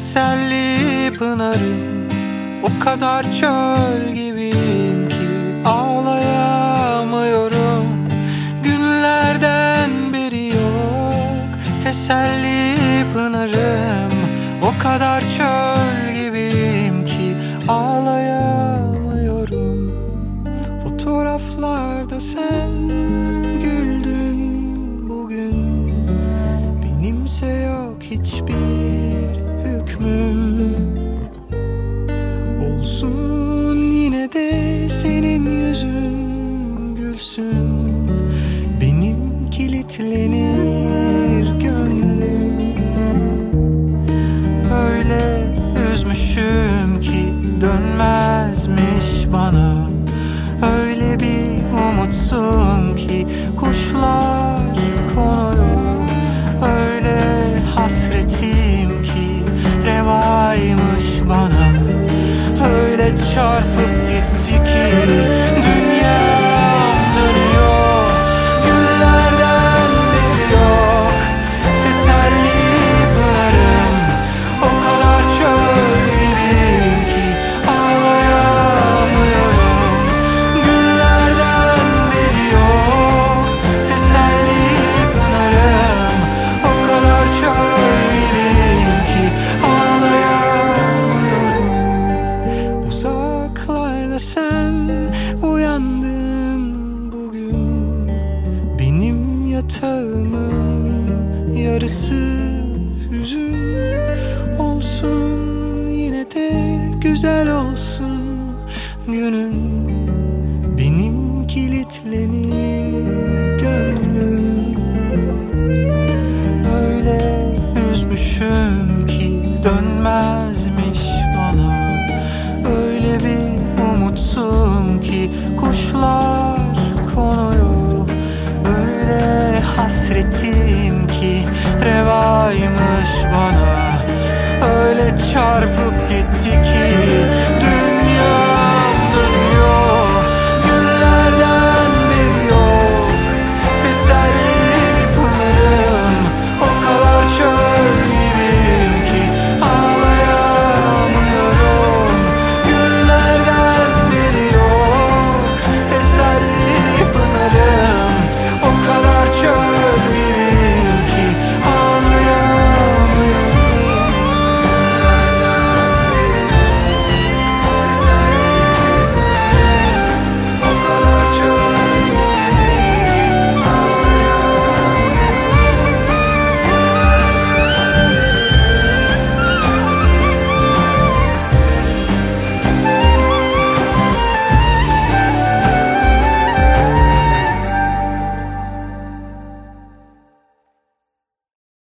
teselli pınarım. O kadar çöl gibiyim ki ağlayamıyorum. Günlerden beri yok teselli pınarım. O kadar çöl gibiyim ki ağlayamıyorum. Fotoğraflarda sen güldün bugün, benimse yok hiçbir hükmüm. Olsun yine de senin yüzün gülsün, benim kilitlenir gönlüm. Öyle üzmüşüm ki dönmezmiş bana. Öyle bir umutsun ki kuşlar konuyor. Öyle hasretim ki revaymış bana. Öyle çarpıp gitti ki dünyam dönüyor. Günlerden beri yok teselli pınarım. O kadar çöl gibiyim ki ağlayamıyorum. Günlerden beri yok teselli pınarım. O kadar çöl gibiyim ki ağlayamıyorum. Uzaklarda sen uyandın bugün, benim yatağımın yarısı hüzün. Olsun yine de güzel olsun günün.